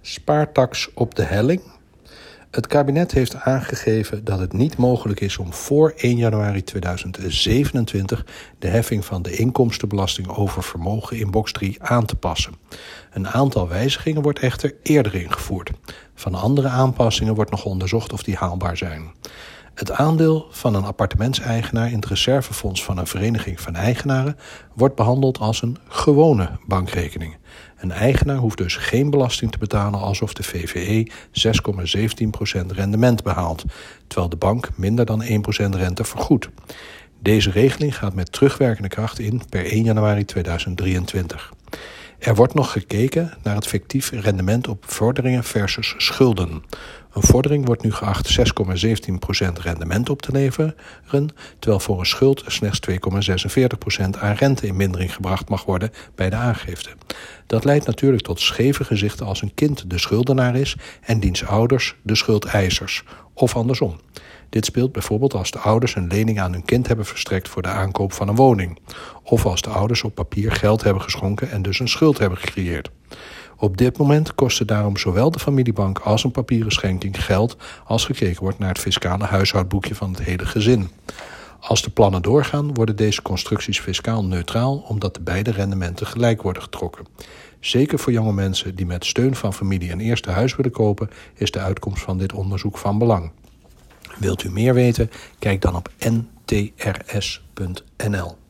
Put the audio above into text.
Spaartax op de helling. Het kabinet heeft aangegeven dat het niet mogelijk is om voor 1 januari 2027 de heffing van de inkomstenbelasting over vermogen in box 3 aan te passen. Een aantal wijzigingen wordt echter eerder ingevoerd. Van andere aanpassingen wordt nog onderzocht of die haalbaar zijn. Het aandeel van een appartementseigenaar in het reservefonds van een vereniging van eigenaren wordt behandeld als een gewone bankrekening. Een eigenaar hoeft dus geen belasting te betalen alsof de VvE 6,17% rendement behaalt, terwijl de bank minder dan 1% rente vergoedt. Deze regeling gaat met terugwerkende kracht in per 1 januari 2023. Er wordt nog gekeken naar het fictief rendement op vorderingen versus schulden. Een vordering wordt nu geacht 6,17% rendement op te leveren, terwijl voor een schuld slechts 2,46% aan rente in mindering gebracht mag worden bij de aangifte. Dat leidt natuurlijk tot scheve gezichten als een kind de schuldenaar is en diens ouders de schuldeisers, of andersom. Dit speelt bijvoorbeeld als de ouders een lening aan hun kind hebben verstrekt voor de aankoop van een woning, of als de ouders op papier geld hebben geschonken en dus een schuld hebben gecreëerd. Op dit moment kosten daarom zowel de familiebank als een papieren schenking geld als gekeken wordt naar het fiscale huishoudboekje van het hele gezin. Als de plannen doorgaan, worden deze constructies fiscaal neutraal omdat de beide rendementen gelijk worden getrokken. Zeker voor jonge mensen die met steun van familie een eerste huis willen kopen, is de uitkomst van dit onderzoek van belang. Wilt u meer weten? Kijk dan op ntrs.nl.